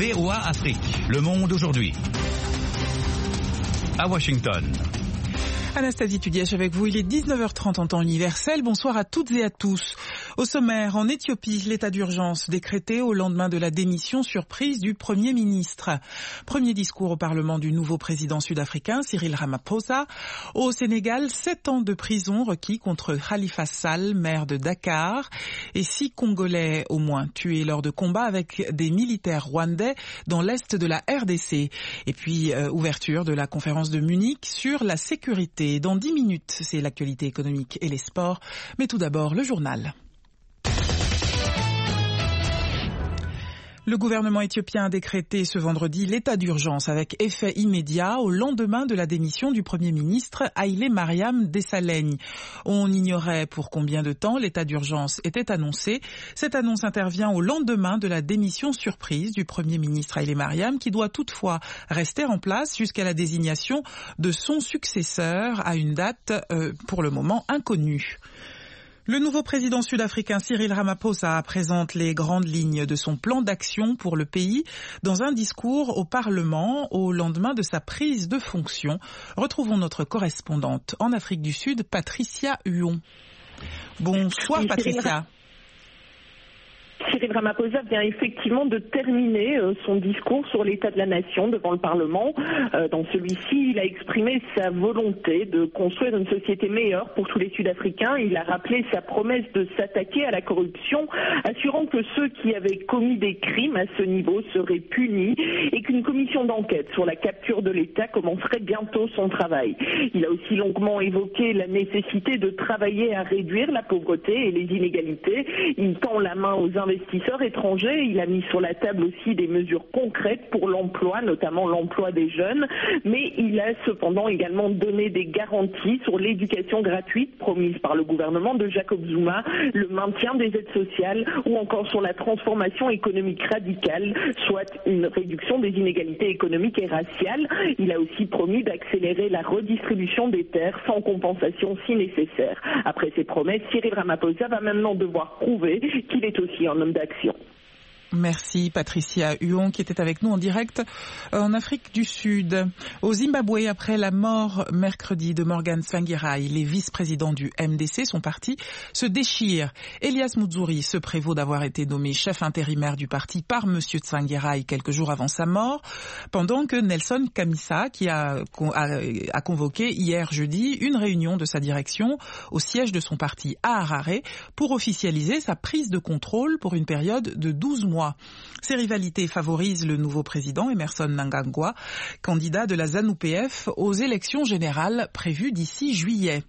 VOA Afrique, le monde aujourd'hui. À Washington. Anastasie Tudièche avec vous, il est 19h30 en temps universel. Bonsoir à toutes et à tous. Au sommaire, en Éthiopie, l'état d'urgence décrété au lendemain de la démission surprise du Premier ministre. Premier discours au Parlement du nouveau président sud-africain, Cyril Ramaphosa. Au Sénégal, 7 ans de prison requis contre Khalifa Sall, maire de Dakar, et 6 Congolais au moins tués lors de combats avec des militaires rwandais dans l'est de la RDC. Et puis, ouverture de la conférence de Munich sur la sécurité. Dans 10 minutes, c'est l'actualité économique et les sports. Mais tout d'abord, le journal. Le gouvernement éthiopien a décrété ce vendredi l'état d'urgence avec effet immédiat au lendemain de la démission du Premier ministre Haïlé Mariam Desalegn. On ignorait pour combien de temps l'état d'urgence était annoncé. Cette annonce intervient au lendemain de la démission surprise du Premier ministre Haïlé Mariam qui doit toutefois rester en place jusqu'à la désignation de son successeur à une date pour le moment inconnue. Le nouveau président sud-africain Cyril Ramaphosa présente les grandes lignes de son plan d'action pour le pays dans un discours au Parlement au lendemain de sa prise de fonction. Retrouvons notre correspondante en Afrique du Sud, Patricia Huon. Bonsoir Patricia. Cyril Ramaphosa vient effectivement de terminer son discours sur l'état de la nation devant le Parlement. Dans celui-ci, il a exprimé sa volonté de construire une société meilleure pour tous les Sud-Africains. Il a rappelé sa promesse de s'attaquer à la corruption, assurant que ceux qui avaient commis des crimes à ce niveau seraient punis et qu'une commission d'enquête sur la capture de l'État commencerait bientôt son travail. Il a aussi longuement évoqué la nécessité de travailler à réduire la pauvreté et les inégalités. Il tend la main aux investisseurs étrangers. Il a mis sur la table aussi des mesures concrètes pour l'emploi, notamment l'emploi des jeunes, mais il a cependant également donné des garanties sur l'éducation gratuite promise par le gouvernement de Jacob Zuma, le maintien des aides sociales ou encore sur la transformation économique radicale, soit une réduction des inégalités économiques et raciales. Il a aussi promis d'accélérer la redistribution des terres sans compensation si nécessaire. Après ces promesses, Cyril Ramaphosa va maintenant devoir prouver qu'il est aussi un homme d'action. Merci Patricia Huon qui était avec nous en direct en Afrique du Sud. Au Zimbabwe, après la mort mercredi de Morgan Tsvangirai, les vice-présidents du MDC, son parti, se déchirent. Elias Muzuri se prévaut d'avoir été nommé chef intérimaire du parti par M. Tsvangirai quelques jours avant sa mort, pendant que Nelson Chamisa, qui a convoqué hier jeudi une réunion de sa direction au siège de son parti à Harare pour officialiser sa prise de contrôle pour une période de 12 mois. Ces rivalités favorisent le nouveau président Emmerson Mnangagwa, candidat de la ZANU-PF aux élections générales prévues d'ici juillet.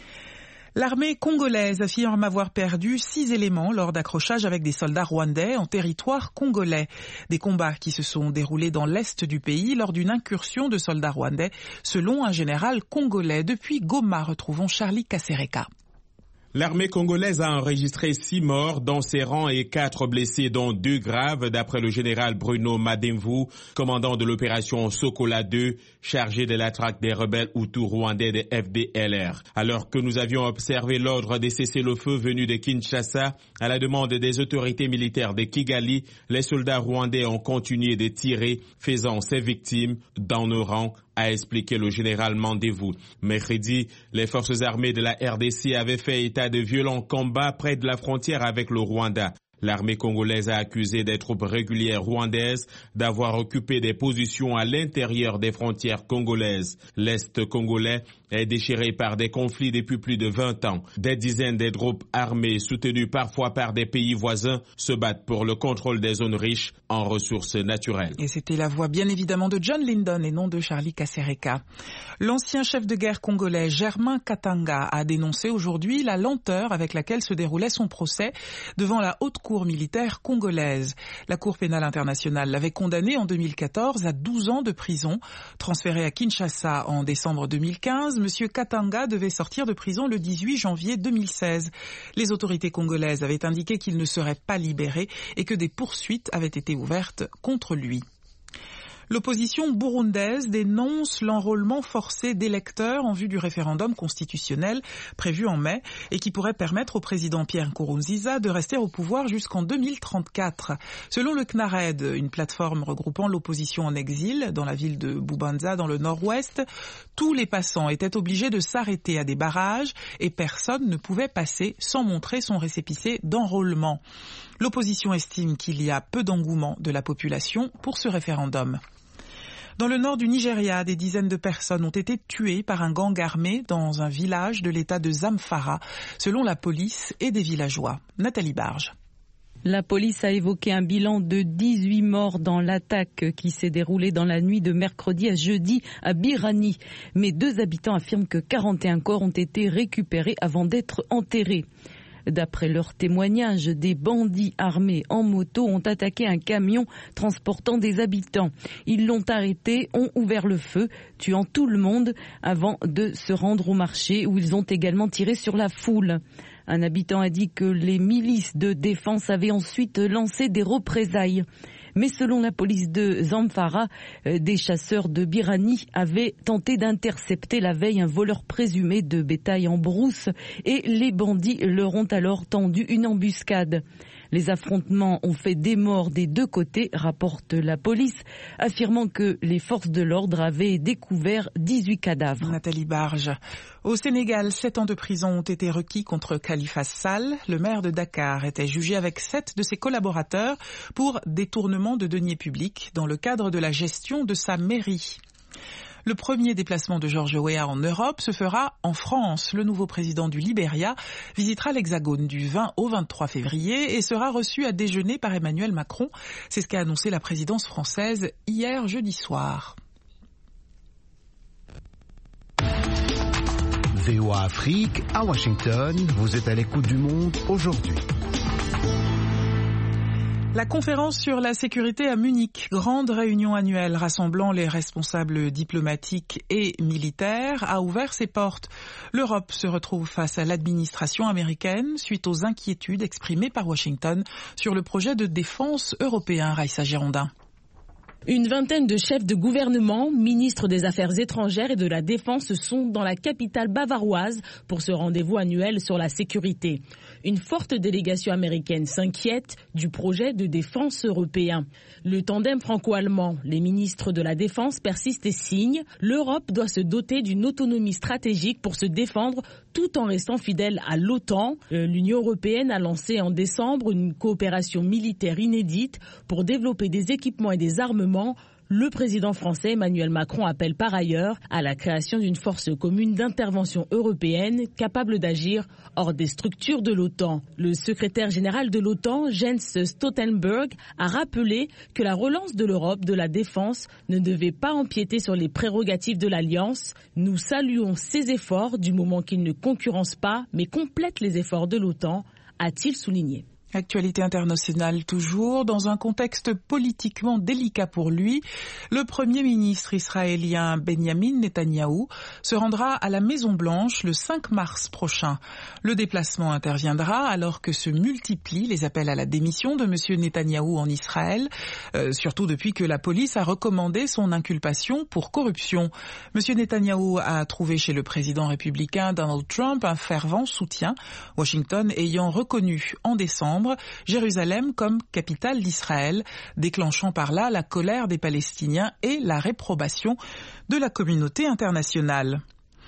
L'armée congolaise affirme avoir perdu 6 éléments lors d'accrochages avec des soldats rwandais en territoire congolais. Des combats qui se sont déroulés dans l'est du pays lors d'une incursion de soldats rwandais, selon un général congolais. Depuis Goma, retrouvons Charlie Kasereka. L'armée congolaise a enregistré 6 morts dans ses rangs et 4 blessés, dont 2 graves, d'après le général Bruno Mademvu, commandant de l'opération Sokola 2, chargé de la traque des rebelles Hutus rwandais des FDLR. Alors que nous avions observé l'ordre de cessez-le-feu venu de Kinshasa, à la demande des autorités militaires de Kigali, les soldats rwandais ont continué de tirer, faisant ses victimes dans nos rangs, a expliqué le général Mandevou. Mercredi, les forces armées de la RDC avaient fait état de violents combats près de la frontière avec le Rwanda. L'armée congolaise a accusé des troupes régulières rwandaises d'avoir occupé des positions à l'intérieur des frontières congolaises. L'Est congolais est déchiré par des conflits depuis plus de 20 ans. Des dizaines de groupes armés soutenus parfois par des pays voisins se battent pour le contrôle des zones riches en ressources naturelles. Et c'était la voix bien évidemment de John Lyndon et non de Charlie Kasereka. L'ancien chef de guerre congolais Germain Katanga a dénoncé aujourd'hui la lenteur avec laquelle se déroulait son procès devant la haute cour militaire congolaise. La Cour pénale internationale l'avait condamné en 2014 à 12 ans de prison. Transféré à Kinshasa en décembre 2015, M. Katanga devait sortir de prison le 18 janvier 2016. Les autorités congolaises avaient indiqué qu'il ne serait pas libéré et que des poursuites avaient été ouvertes contre lui. L'opposition burundaise dénonce l'enrôlement forcé d'électeurs en vue du référendum constitutionnel prévu en mai et qui pourrait permettre au président Pierre Nkurunziza de rester au pouvoir jusqu'en 2034. Selon le CNARED, une plateforme regroupant l'opposition en exil dans la ville de Bubanza dans le nord-ouest, tous les passants étaient obligés de s'arrêter à des barrages et personne ne pouvait passer sans montrer son récépissé d'enrôlement. L'opposition estime qu'il y a peu d'engouement de la population pour ce référendum. Dans le nord du Nigeria, des dizaines de personnes ont été tuées par un gang armé dans un village de l'état de Zamfara, selon la police et des villageois. Nathalie Barge. La police a évoqué un bilan de 18 morts dans l'attaque qui s'est déroulée dans la nuit de mercredi à jeudi à Birani. Mais 2 habitants affirment que 41 corps ont été récupérés avant d'être enterrés. D'après leurs témoignages, des bandits armés en moto ont attaqué un camion transportant des habitants. Ils l'ont arrêté, ont ouvert le feu, tuant tout le monde avant de se rendre au marché où ils ont également tiré sur la foule. Un habitant a dit que les milices de défense avaient ensuite lancé des représailles. Mais selon la police de Zamfara, des chasseurs de Birani avaient tenté d'intercepter la veille un voleur présumé de bétail en brousse et les bandits leur ont alors tendu une embuscade. Les affrontements ont fait des morts des 2 côtés, rapporte la police, affirmant que les forces de l'ordre avaient découvert 18 cadavres. Nathalie Barge. Au Sénégal, 7 ans de prison ont été requis contre Khalifa Sall. Le maire de Dakar était jugé avec 7 de ses collaborateurs pour détournement de deniers publics dans le cadre de la gestion de sa mairie. Le premier déplacement de George Weah en Europe se fera en France. Le nouveau président du Libéria visitera l'Hexagone du 20 au 23 février et sera reçu à déjeuner par Emmanuel Macron. C'est ce qu'a annoncé la présidence française hier jeudi soir. VOA Afrique, à Washington, vous êtes à l'écoute du monde aujourd'hui. La conférence sur la sécurité à Munich, grande réunion annuelle rassemblant les responsables diplomatiques et militaires, a ouvert ses portes. L'Europe se retrouve face à l'administration américaine suite aux inquiétudes exprimées par Washington sur le projet de défense européen. Raïssa Girondin. Une vingtaine de chefs de gouvernement, ministres des Affaires étrangères et de la Défense sont dans la capitale bavaroise pour ce rendez-vous annuel sur la sécurité. Une forte délégation américaine s'inquiète du projet de défense européen. Le tandem franco-allemand, les ministres de la Défense persistent et signent. L'Europe doit se doter d'une autonomie stratégique pour se défendre tout en restant fidèle à l'OTAN. L'Union européenne a lancé en décembre une coopération militaire inédite pour développer des équipements et des armements. Le président français Emmanuel Macron appelle par ailleurs à la création d'une force commune d'intervention européenne capable d'agir hors des structures de l'OTAN. Le secrétaire général de l'OTAN, Jens Stoltenberg, a rappelé que la relance de l'Europe de la défense ne devait pas empiéter sur les prérogatives de l'Alliance. Nous saluons ces efforts du moment qu'ils ne concurrencent pas mais complètent les efforts de l'OTAN, a-t-il souligné. Actualité internationale toujours, dans un contexte politiquement délicat pour lui, le Premier ministre israélien Benjamin Netanyahou se rendra à la Maison-Blanche le 5 mars prochain. Le déplacement interviendra alors que se multiplient les appels à la démission de M. Netanyahou en Israël, surtout depuis que la police a recommandé son inculpation pour corruption. M. Netanyahou a trouvé chez le président républicain Donald Trump un fervent soutien, Washington ayant reconnu en décembre Jérusalem comme capitale d'Israël, déclenchant par là la colère des Palestiniens et la réprobation de la communauté internationale.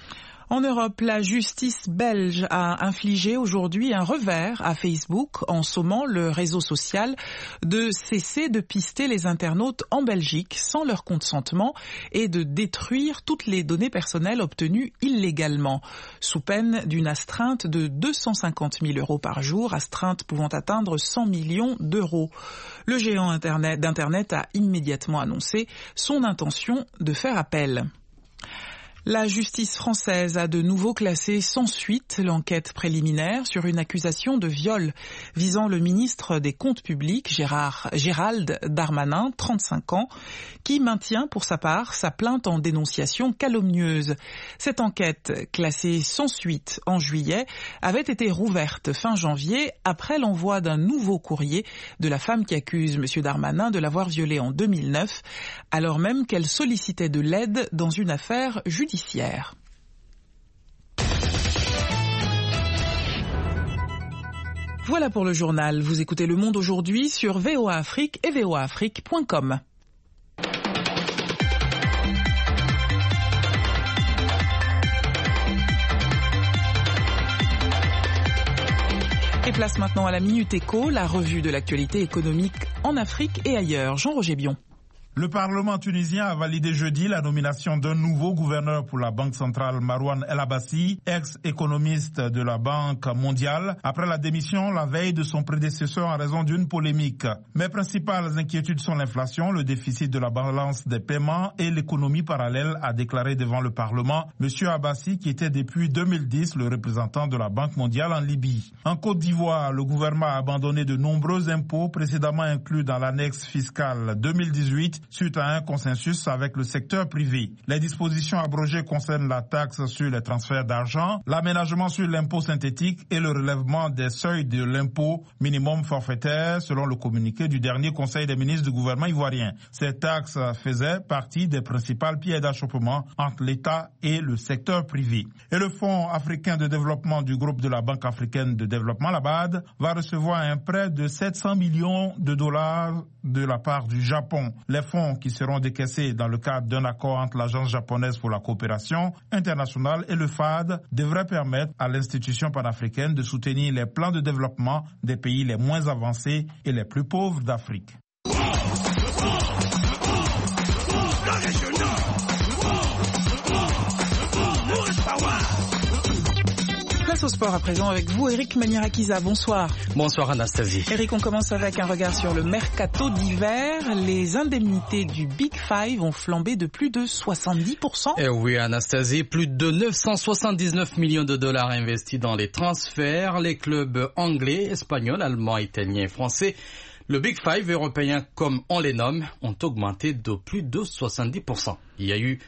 En Europe, la justice belge a infligé aujourd'hui un revers à Facebook en sommant le réseau social de cesser de pister les internautes en Belgique sans leur consentement et de détruire toutes les données personnelles obtenues illégalement, sous peine d'une astreinte de 250 000 € par jour, astreinte pouvant atteindre 100 millions d'euros. Le géant d'Internet a immédiatement annoncé son intention de faire appel. La justice française a de nouveau classé sans suite l'enquête préliminaire sur une accusation de viol visant le ministre des Comptes publics, Gérald Darmanin, 35 ans, qui maintient pour sa part sa plainte en dénonciation calomnieuse. Cette enquête, classée sans suite en juillet, avait été rouverte fin janvier après l'envoi d'un nouveau courrier de la femme qui accuse M. Darmanin de l'avoir violée en 2009, alors même qu'elle sollicitait de l'aide dans une affaire judiciaire. Voilà pour le journal. Vous écoutez Le Monde aujourd'hui sur VOA Afrique et voaafrique.com. Et place maintenant à la Minute Éco, la revue de l'actualité économique en Afrique et ailleurs. Jean-Roger Bion. Le Parlement tunisien a validé jeudi la nomination d'un nouveau gouverneur pour la Banque centrale, Marouane El Abbassi, ex-économiste de la Banque mondiale, après la démission la veille de son prédécesseur en raison d'une polémique. Mes principales inquiétudes sont l'inflation, le déficit de la balance des paiements et l'économie parallèle, a déclaré devant le Parlement M. Abbassi, qui était depuis 2010 le représentant de la Banque mondiale en Libye. En Côte d'Ivoire, le gouvernement a abandonné de nombreux impôts précédemment inclus dans l'annexe fiscale 2018 suite à un consensus avec le secteur privé. Les dispositions abrogées concernent la taxe sur les transferts d'argent, l'aménagement sur l'impôt synthétique et le relèvement des seuils de l'impôt minimum forfaitaire selon le communiqué du dernier Conseil des ministres du gouvernement ivoirien. Ces taxes faisaient partie des principales pierres d'achoppement entre l'État et le secteur privé. Et le Fonds africain de développement du groupe de la Banque africaine de développement, la BAD, va recevoir un prêt de 700 millions de dollars de la part du Japon. Les fonds qui seront décaissés dans le cadre d'un accord entre l'Agence japonaise pour la coopération internationale et le FAD devraient permettre à l'institution panafricaine de soutenir les plans de développement des pays les moins avancés et les plus pauvres d'Afrique. Place au sport à présent avec vous, Eric Maniarakiza. Bonsoir. Bonsoir Anastasie. Eric, on commence avec un regard sur le mercato d'hiver. Les indemnités du Big Five ont flambé de plus de 70%. Eh oui Anastasie, plus de 979 millions de dollars investis dans les transferts. Les clubs anglais, espagnols, allemands, italiens et français, le Big Five européen comme on les nomme, ont augmenté de plus de 70%. Il y a eu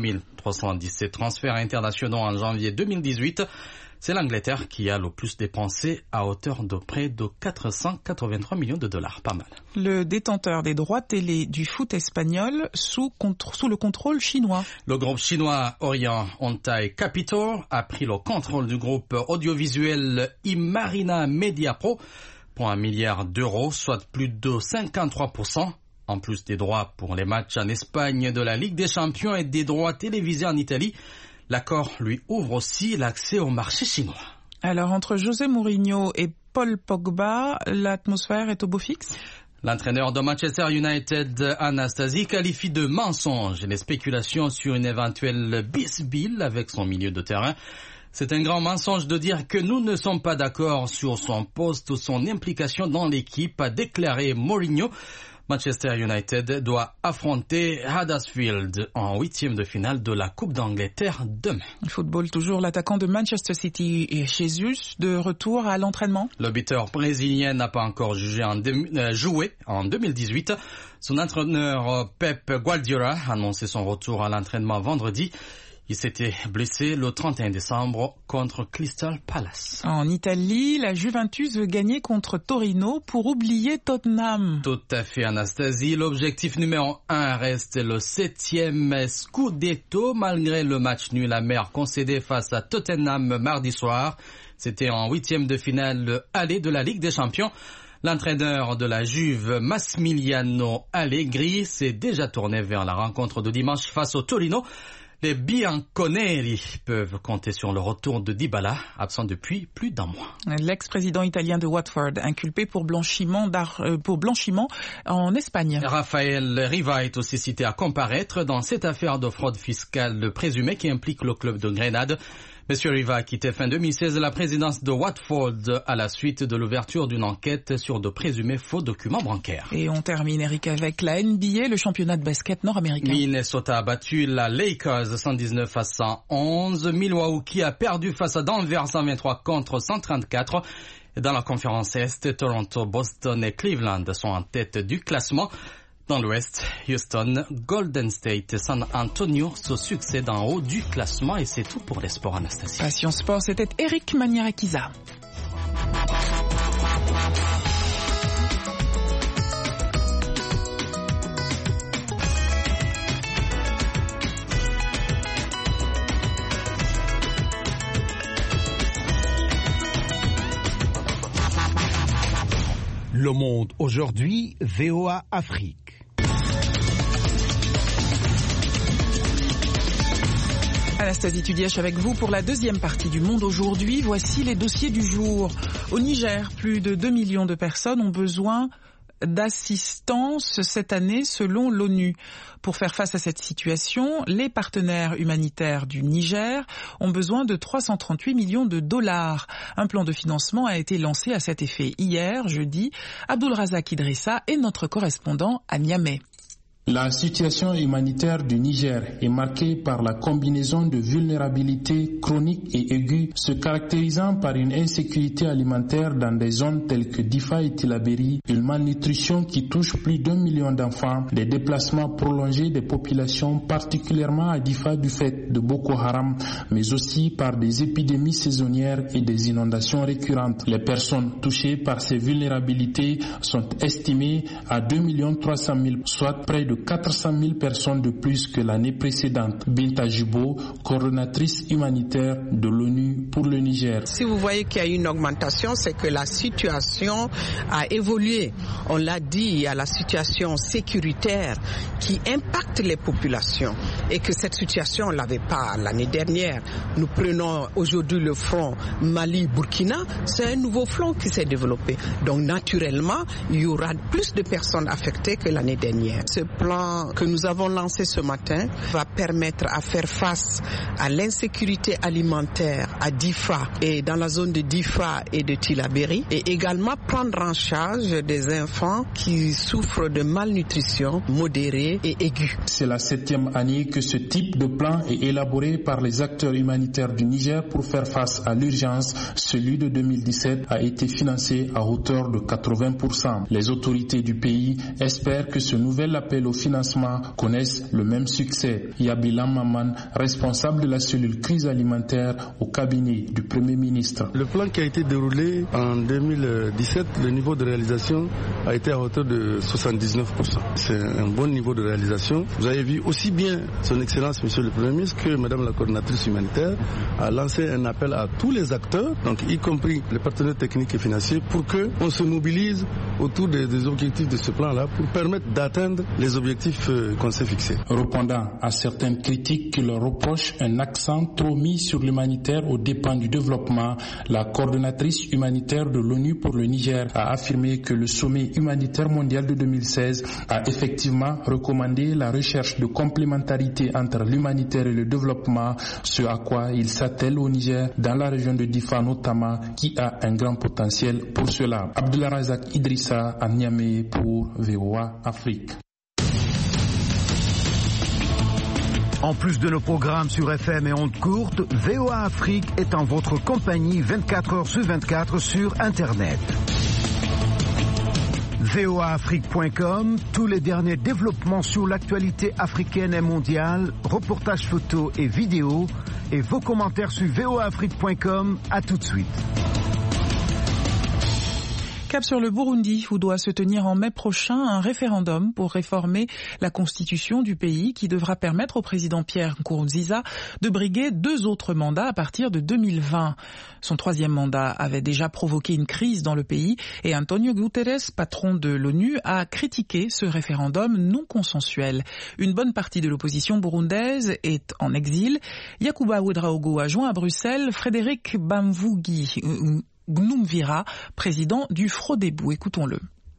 3317 transferts internationaux en janvier 2018. C'est l'Angleterre qui a le plus dépensé à hauteur de près de 483 millions de dollars. Pas mal. Le détenteur des droits télé du foot espagnol sous le contrôle chinois. Le groupe chinois Orient Ontai Capital a pris le contrôle du groupe audiovisuel Imarina Media Pro pour 1 milliard d'euros, soit plus de 53%. En plus des droits pour les matchs en Espagne de la Ligue des Champions et des droits télévisés en Italie, l'accord lui ouvre aussi l'accès au marché chinois. Alors, entre José Mourinho et Paul Pogba, l'atmosphère est au beau fixe ? L'entraîneur de Manchester United, Anastasie, qualifie de mensonge les spéculations sur une éventuelle bisbille avec son milieu de terrain. C'est un grand mensonge de dire que nous ne sommes pas d'accord sur son poste ou son implication dans l'équipe, a déclaré Mourinho. Manchester United doit affronter Huddersfield en 8e de finale de la Coupe d'Angleterre demain. Football toujours, l'attaquant de Manchester City et Jesus de retour à l'entraînement. Le buteur brésilien n'a pas encore joué en 2018. Son entraîneur Pep Guardiola a annoncé son retour à l'entraînement vendredi. Il s'était blessé le 31 décembre contre Crystal Palace. En Italie, la Juventus veut gagner contre Torino pour oublier Tottenham. Tout à fait, Anastasie. L'objectif numéro 1 reste le 7e Scudetto, malgré le match nul amer concédé face à Tottenham mardi soir. C'était en 8e de finale aller de la Ligue des Champions. L'entraîneur de la Juve, Massimiliano Allegri, s'est déjà tourné vers la rencontre de dimanche face au Torino. Les Bianconeri peuvent compter sur le retour de Dybala, absent depuis plus d'un mois. L'ex-président italien de Watford, inculpé pour blanchiment en Espagne. Raphaël Riva est aussi cité à comparaître dans cette affaire de fraude fiscale présumée qui implique le club de Grenade. Monsieur Riva a quitté fin 2016 la présidence de Watford à la suite de l'ouverture d'une enquête sur de présumés faux documents bancaires. Et on termine, Eric, avec la NBA, le championnat de basket nord-américain. Minnesota a battu la Lakers 119-111. Milwaukee a perdu face à Denver 123 contre 134. Dans la conférence Est, Toronto, Boston et Cleveland sont en tête du classement. Dans l'Ouest, Houston, Golden State et San Antonio se succèdent en haut du classement. Et c'est tout pour les sports, Anastasie. Passion Sport, c'était Eric Maniarakiza. Le Monde aujourd'hui, VOA Afrique. Anastasie Tudièche avec vous pour la deuxième partie du Monde aujourd'hui. Voici les dossiers du jour. Au Niger, plus de 2 millions de personnes ont besoin d'assistance cette année selon l'ONU. Pour faire face à cette situation, les partenaires humanitaires du Niger ont besoin de 338 millions de dollars. Un plan de financement a été lancé à cet effet hier, jeudi. Abdulrazak Idrissa est notre correspondant à Niamey. La situation humanitaire du Niger est marquée par la combinaison de vulnérabilités chroniques et aiguës, se caractérisant par une insécurité alimentaire dans des zones telles que Difa et Tillabéri, une malnutrition qui touche plus d'1 million d'enfants, des déplacements prolongés des populations, particulièrement à Difa du fait de Boko Haram, mais aussi par des épidémies saisonnières et des inondations récurrentes. Les personnes touchées par ces vulnérabilités sont estimées à 2 300 000, soit près de 400 000 personnes de plus que l'année précédente. Binta Jibo, coordonnatrice humanitaire de l'ONU pour le Niger. Si vous voyez qu'il y a une augmentation, c'est que la situation a évolué. On l'a dit, il y a la situation sécuritaire qui impacte les populations et que cette situation, on ne l'avait pas l'année dernière. Nous prenons aujourd'hui le front Mali-Burkina, c'est un nouveau front qui s'est développé. Donc naturellement, il y aura plus de personnes affectées que l'année dernière. Ce plan que nous avons lancé ce matin va permettre à faire face à l'insécurité alimentaire à Difa et dans la zone de Difa et de Tillabéri et également prendre en charge des enfants qui souffrent de malnutrition modérée et aiguë. C'est la 7e année que ce type de plan est élaboré par les acteurs humanitaires du Niger pour faire face à l'urgence. Celui de 2017 a été financé à hauteur de 80%. Les autorités du pays espèrent que ce nouvel appel au financement connaissent le même succès. Yabilam Maman, responsable de la cellule crise alimentaire au cabinet du Premier ministre. Le plan qui a été déroulé en 2017, le niveau de réalisation a été à hauteur de 79%. C'est un bon niveau de réalisation. Vous avez vu aussi bien son Excellence, Monsieur le Premier ministre, que Madame la coordonnatrice humanitaire a lancé un appel à tous les acteurs, donc y compris les partenaires techniques et financiers, pour qu'on se mobilise autour des objectifs de ce plan-là pour permettre d'atteindre les objectifs qu'on s'est fixés. Répondant à certaines critiques qui leur reprochent un accent trop mis sur l'humanitaire aux dépens du développement, la coordonnatrice humanitaire de l'ONU pour le Niger a affirmé que le sommet humanitaire mondial de 2016 a effectivement recommandé la recherche de complémentarité entre l'humanitaire et le développement, ce à quoi il s'attelle au Niger, dans la région de Difa notamment, qui a un grand potentiel pour cela. Abdulrazak Idrissa à Niamey pour VOA Afrique. En plus de nos programmes sur FM et ondes courtes, VOA Afrique est en votre compagnie 24 heures sur 24 sur Internet. voaafrique.com, tous les derniers développements sur l'actualité africaine et mondiale, reportages photos et vidéos, et vos commentaires sur voaafrique.com. À tout de suite. Cap sur le Burundi, où doit se tenir en mai prochain un référendum pour réformer la constitution du pays qui devra permettre au président Pierre Nkurunziza de briguer 2 autres mandats à partir de 2020. Son 3e mandat avait déjà provoqué une crise dans le pays et Antonio Guterres, patron de l'ONU, a critiqué ce référendum non consensuel. Une bonne partie de l'opposition burundaise est en exil. Yacouba Ouedraogo a joint à Bruxelles Frédéric Bamvougi Gnumvira, président du Frodebo. Écoutons-le.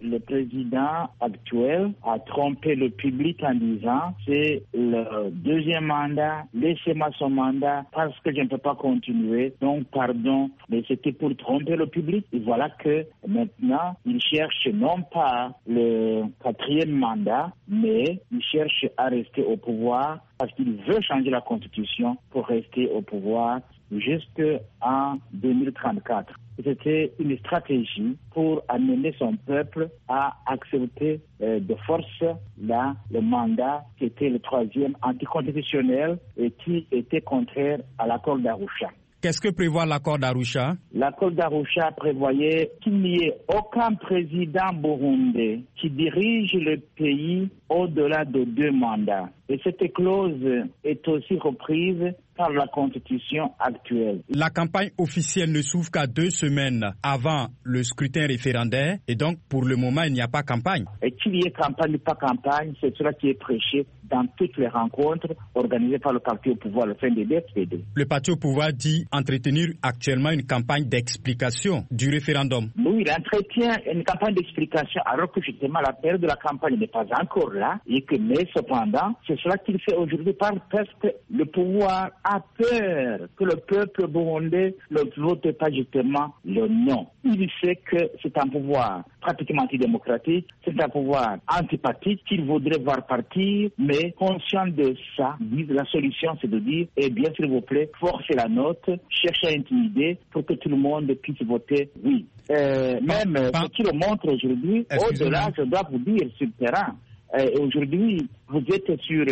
le président actuel a trompé le public en disant c'est le deuxième mandat, laissez-moi son mandat parce que je ne peux pas continuer, donc pardon, mais c'était pour tromper le public. Et voilà que maintenant, il cherche non pas le quatrième mandat, mais il cherche à rester au pouvoir parce qu'il veut changer la constitution pour rester au pouvoir jusqu'en 2034. C'était une stratégie pour amener son peuple à accepter de force le mandat qui était le troisième anticonstitutionnel et qui était contraire à l'accord d'Arusha. Qu'est-ce que prévoit l'accord d'Arusha? L'accord d'Arusha prévoyait qu'il n'y ait aucun président burundais qui dirige le pays au-delà de 2 mandats. Et cette clause est aussi reprise par la constitution actuelle. La campagne officielle ne s'ouvre qu'à 2 semaines avant le scrutin référendaire et donc pour le moment il n'y a pas campagne. Et qu'il y ait campagne ou pas campagne, c'est cela qui est prêché dans toutes les rencontres organisées par le parti au pouvoir, le FNDD-FDD. Le parti au pouvoir dit entretenir actuellement une campagne d'explication du référendum. Oui, il entretient une campagne d'explication alors que justement la période de la campagne n'est pas encore là et que, mais cependant, c'est cela qu'il fait aujourd'hui parce que le pouvoir a peur que le peuple burundais ne vote pas justement le non. Il sait que c'est un pouvoir pratiquement antidémocratique, c'est un pouvoir antipathique qu'il voudrait voir partir, mais conscient de ça, la solution c'est de dire, eh bien s'il vous plaît, forcez la note, cherchez à intimider pour que tout le monde puisse voter oui. Même ce qu'il montre aujourd'hui, au-delà, je dois vous dire, sur le terrain, aujourd'hui, vous êtes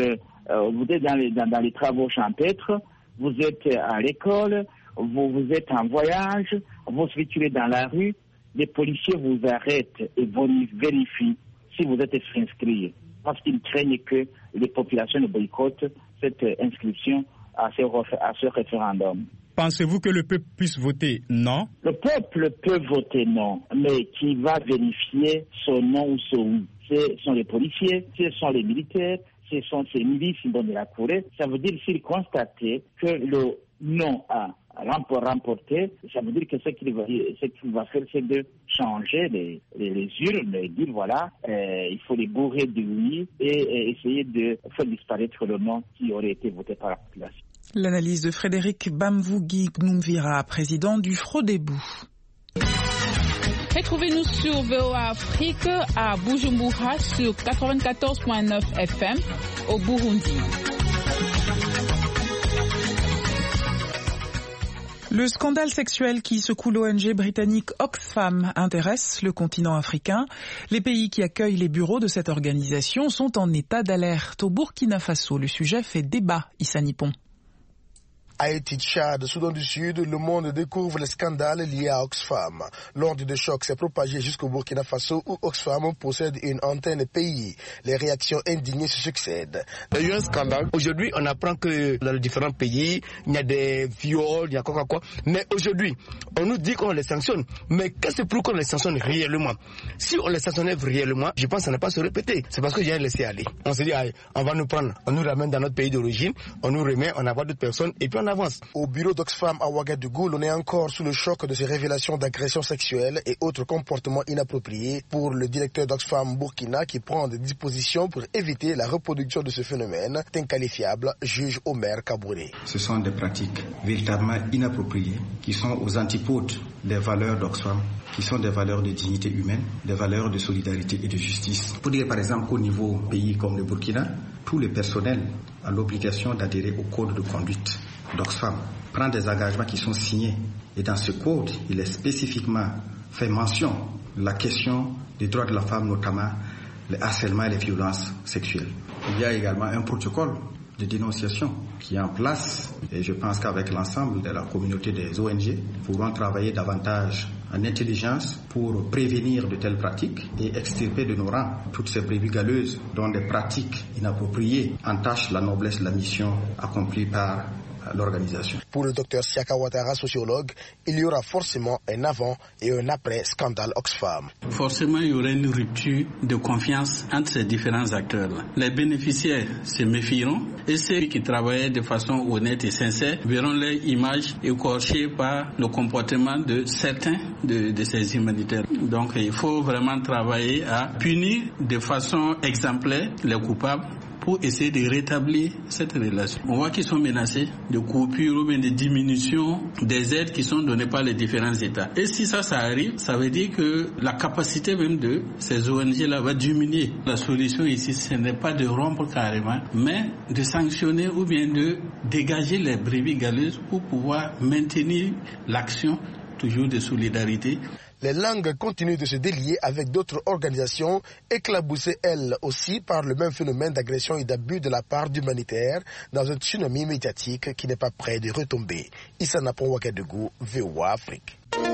dans les travaux champêtres, vous êtes à l'école, vous êtes en voyage, vous circulez dans la rue, les policiers vous arrêtent et vérifient si vous êtes inscrit, parce qu'ils craignent que les populations boycottent cette inscription à ce référendum. Pensez-vous que le peuple puisse voter non? Le peuple peut voter non, mais qui va vérifier son non ou son oui? Ce sont les policiers, ce sont les militaires, ce sont ces milices qui donnent la courée. Ça veut dire s'ils constataient que le non a remporté, ça veut dire que ce qu'il va faire, c'est de changer les urnes et dire voilà, il faut les bourrer de oui et essayer de faire disparaître le non qui aurait été voté par la population. L'analyse de Frédéric Bamvougi Gnumvira, président du Frodébu. Retrouvez-nous sur VOA Afrique à Bujumbura sur 94.9 FM au Burundi. Le scandale sexuel qui secoue l'ONG britannique Oxfam intéresse le continent africain. Les pays qui accueillent les bureaux de cette organisation sont en état d'alerte. Au Burkina Faso, le sujet fait débat, Issa Nippon. Haïti, Tchad, Soudan du Sud, le monde découvre le scandale lié à Oxfam. L'onde de choc s'est propagée jusqu'au Burkina Faso où Oxfam possède une antenne pays. Les réactions indignées se succèdent. Il y a eu un scandale. Aujourd'hui, on apprend que dans les différents pays, il y a des viols, il y a quoi. Mais aujourd'hui, on nous dit qu'on les sanctionne. Mais qu'est-ce pour qu'on les sanctionne réellement? Si on les sanctionnait réellement, je pense que ça n'a pas se répéter. C'est parce que j'ai laissé aller. On se dit, allez, on va nous prendre, on nous ramène dans notre pays d'origine, on nous remet, on envoie d'autres personnes et puis on avance. Au bureau d'Oxfam à Ouagadougou, on est encore sous le choc de ces révélations d'agressions sexuelles et autres comportements inappropriés pour le directeur d'Oxfam Burkina qui prend des dispositions pour éviter la reproduction de ce phénomène inqualifiable, juge Omer Kabouré. Ce sont des pratiques véritablement inappropriées qui sont aux antipodes des valeurs d'Oxfam, qui sont des valeurs de dignité humaine, des valeurs de solidarité et de justice. Pour dire par exemple qu'au niveau pays comme le Burkina, tout le personnel a l'obligation d'adhérer au code de conduite d'Oxfam, prend des engagements qui sont signés. Et dans ce code, il est spécifiquement fait mention de la question des droits de la femme, notamment le harcèlement et les violences sexuelles. Il y a également un protocole de dénonciation qui est en place et je pense qu'avec l'ensemble de la communauté des ONG, nous pourrons travailler davantage en intelligence pour prévenir de telles pratiques et extirper de nos rangs toutes ces brebis galeuses dont des pratiques inappropriées entachent la noblesse de la mission accomplie par l'organisation. Pour le docteur Siaka Ouattara, sociologue, il y aura forcément un avant et un après scandale Oxfam. Forcément, il y aura une rupture de confiance entre ces différents acteurs-là. Les bénéficiaires se méfieront et ceux qui travaillaient de façon honnête et sincère verront leur image écorchée par le comportement de certains de ces humanitaires. Donc il faut vraiment travailler à punir de façon exemplaire les coupables pour essayer de rétablir cette relation. On voit qu'ils sont menacés de coupures ou bien de diminution des aides qui sont données par les différents États. Et si ça arrive, ça veut dire que la capacité même de ces ONG-là va diminuer. La solution ici, ce n'est pas de rompre carrément, mais de sanctionner ou bien de dégager les brebis galeuses pour pouvoir maintenir l'action toujours de solidarité. Les langues continuent de se délier avec d'autres organisations éclaboussées elles aussi par le même phénomène d'agression et d'abus de la part d'humanitaires dans un tsunami médiatique qui n'est pas prêt de retomber. Issa Napon Ouagadougou, VOA Afrique.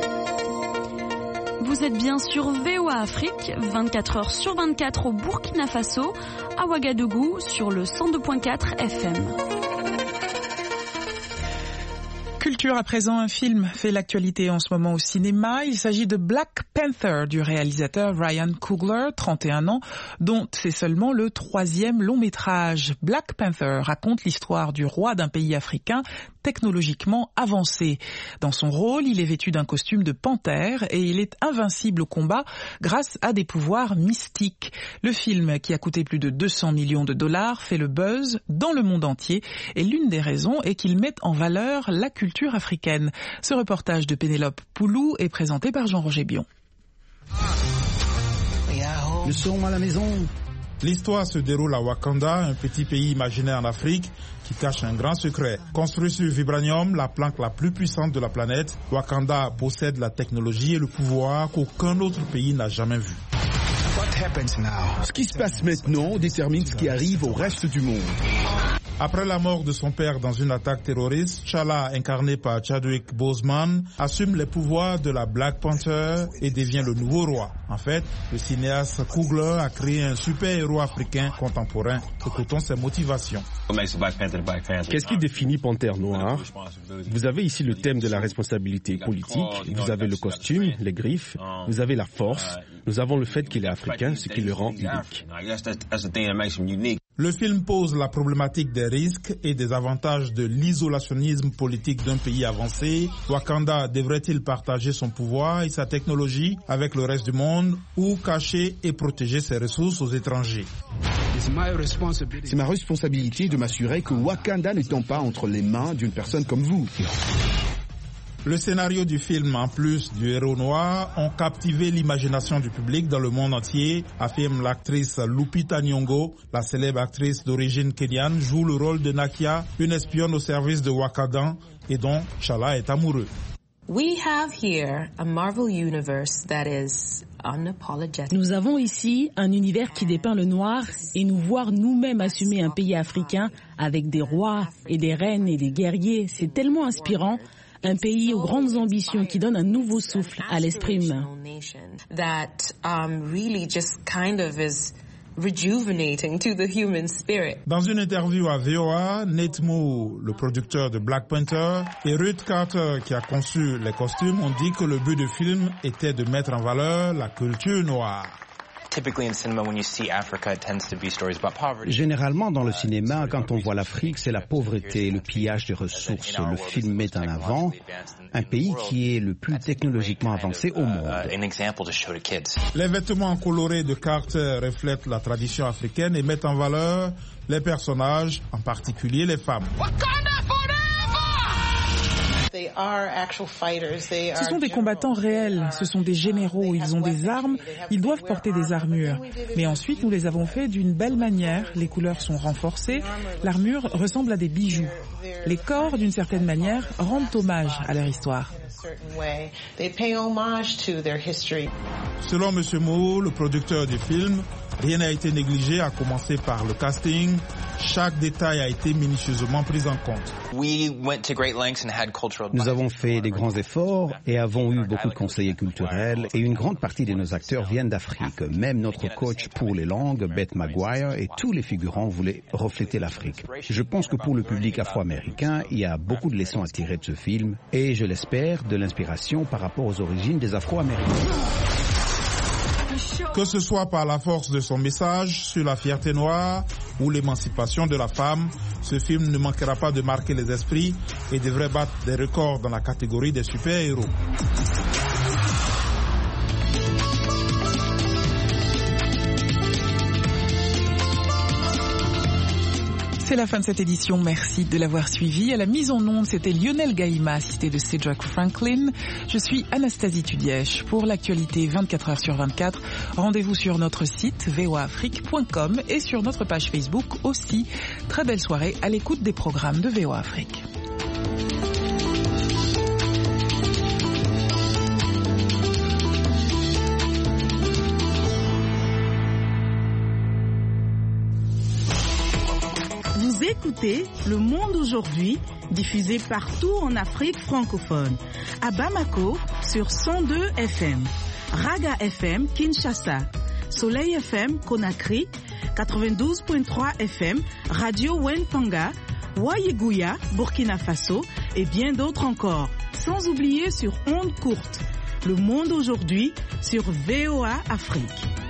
Vous êtes bien sur VOA Afrique, 24 heures sur 24 au Burkina Faso, à Ouagadougou sur le 102.4 FM. Culture à présent, un film fait l'actualité en ce moment au cinéma. Il s'agit de Black Panther du réalisateur Ryan Coogler, 31 ans, dont c'est seulement le 3e long métrage. Black Panther raconte l'histoire du roi d'un pays africain technologiquement avancé. Dans son rôle, il est vêtu d'un costume de panthère et il est invincible au combat grâce à des pouvoirs mystiques. Le film, qui a coûté plus de 200 millions de dollars, fait le buzz dans le monde entier et l'une des raisons est qu'il met en valeur la culture africaine. Ce reportage de Pénélope Poulou est présenté par Jean-Roger Bion. Le son à la maison. L'histoire se déroule à Wakanda, un petit pays imaginaire en Afrique qui cache un grand secret. Construit sur vibranium, la planque la plus puissante de la planète, Wakanda possède la technologie et le pouvoir qu'aucun autre pays n'a jamais vu. Ce qui se passe maintenant détermine ce qui arrive au reste du monde. Après la mort de son père dans une attaque terroriste, T'Challa, incarné par Chadwick Boseman, assume les pouvoirs de la Black Panther et devient le nouveau roi. En fait, le cinéaste Coogler a créé un super-héros africain contemporain. Écoutons ses motivations. Qu'est-ce qui définit Panthère Noire? Vous avez ici le thème de la responsabilité politique, vous avez le costume, les griffes, vous avez la force, nous avons le fait qu'il est africain, ce qui le rend unique. Le film pose la problématique des risques et des avantages de l'isolationnisme politique d'un pays avancé. Wakanda devrait-il partager son pouvoir et sa technologie avec le reste du monde ou cacher et protéger ses ressources aux étrangers? C'est ma responsabilité de m'assurer que Wakanda ne tombe pas entre les mains d'une personne comme vous. Le scénario du film, en plus du héros noir, ont captivé l'imagination du public dans le monde entier, affirme l'actrice Lupita Nyong'o. La célèbre actrice d'origine kenyane joue le rôle de Nakia, une espionne au service de Wakanda et dont T'Challa est amoureux. Nous avons ici un univers qui dépeint le noir et nous voir nous-mêmes assumer un pays africain avec des rois et des reines et des guerriers, c'est tellement inspirant. Un pays aux grandes ambitions qui donne un nouveau souffle à l'esprit humain. Dans une interview à VOA, Nate Moore, le producteur de Black Panther, et Ruth Carter, qui a conçu les costumes, ont dit que le but du film était de mettre en valeur la culture noire. Généralement, dans le cinéma, quand on voit l'Afrique, c'est la pauvreté, le pillage des ressources. Le film met en avant un pays qui est le plus technologiquement avancé au monde. Les vêtements colorés de Carter reflètent la tradition africaine et mettent en valeur les personnages, en particulier les femmes. Ce sont des combattants réels, ce sont des généraux, ils ont des armes, ils doivent porter des armures. Mais ensuite, nous les avons fait d'une belle manière, les couleurs sont renforcées, l'armure ressemble à des bijoux. Les corps, d'une certaine manière, rendent hommage à leur histoire. Selon M. Moore, le producteur du film, rien n'a été négligé, à commencer par le casting. Chaque détail a été minutieusement pris en compte. Nous avons fait des grands efforts et avons eu beaucoup de conseillers culturels et une grande partie de nos acteurs viennent d'Afrique. Même notre coach pour les langues, Beth Maguire, et tous les figurants voulaient refléter l'Afrique. Je pense que pour le public afro-américain, il y a beaucoup de leçons à tirer de ce film et je l'espère de l'inspiration par rapport aux origines des Afro-Américains. Que ce soit par la force de son message sur la fierté noire ou l'émancipation de la femme, ce film ne manquera pas de marquer les esprits et devrait battre des records dans la catégorie des super-héros. C'est la fin de cette édition, merci de l'avoir suivi. À la mise en onde, c'était Lionel Gaïma, assisté de Cedric Franklin. Je suis Anastasie Tudièche. Pour l'actualité 24 heures sur 24, rendez-vous sur notre site voaafrique.com et sur notre page Facebook aussi. Très belle soirée à l'écoute des programmes de VOA Afrique. Vous écoutez Le Monde aujourd'hui, diffusé partout en Afrique francophone. À Bamako, sur 102 FM. Raga FM, Kinshasa. Soleil FM, Conakry. 92.3 FM, Radio Wenpanga. Wayeguya, Burkina Faso. Et bien d'autres encore. Sans oublier sur ondes courtes. Le Monde aujourd'hui, sur VOA Afrique.